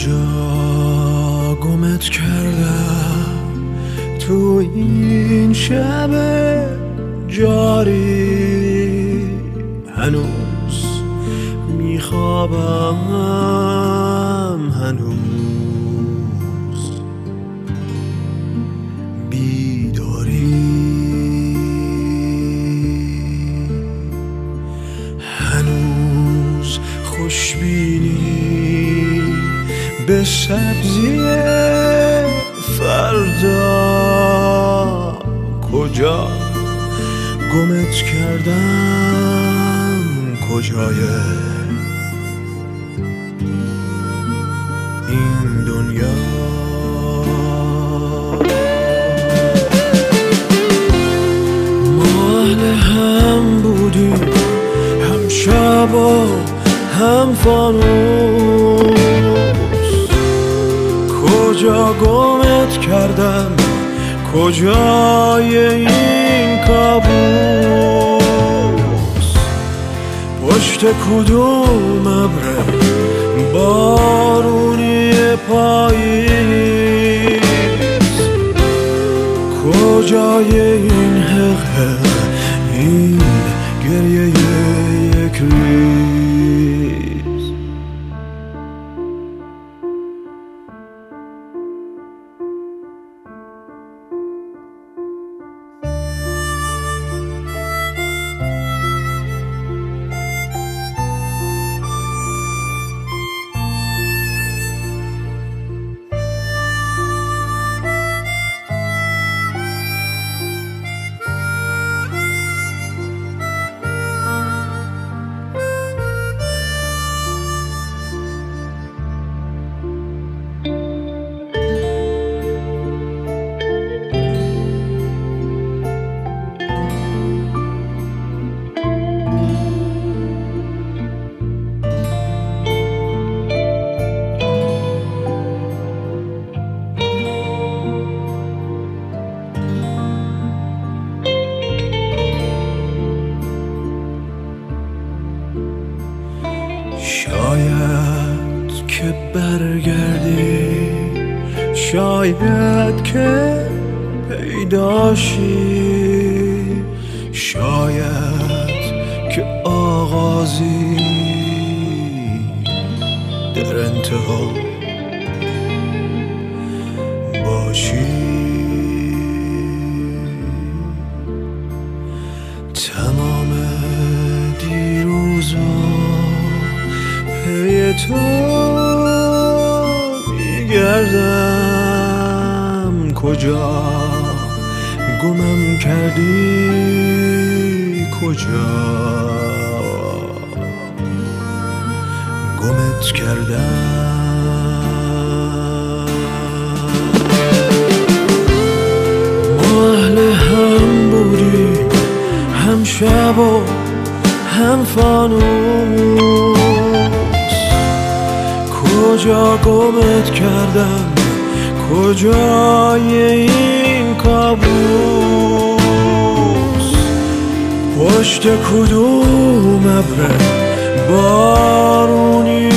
کجا گمت کردم تو این شب جاری، هنوز میخوابم، هنوز بیداری، هنوز خوشبینی به سبزی فردا. کجا گمت کردم، کجای این دنیا؟ ما اهل هم بودیم، هم شب و هم فانوس. کجا گمت کردم، کجای این کابوس؟ پشت کدوم ابر بارونی پاییز؟ کجای این حق، این گریه یک ریز؟ شاید که برگردی، شاید که پیداشی، شاید که آغازی در انتها باشی. تمام دیروزا پی تو میگردم، کجا گمم کردی، کجا گمت کردم؟ ما اهل هم بودیم، هم شب و هم فانوس. کجا گمت کردم، کجای این کابوس؟ پشت کدوم ابر بارونی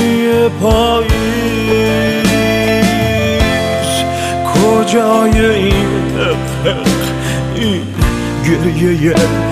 پاییز؟ کجای این حق، این گریه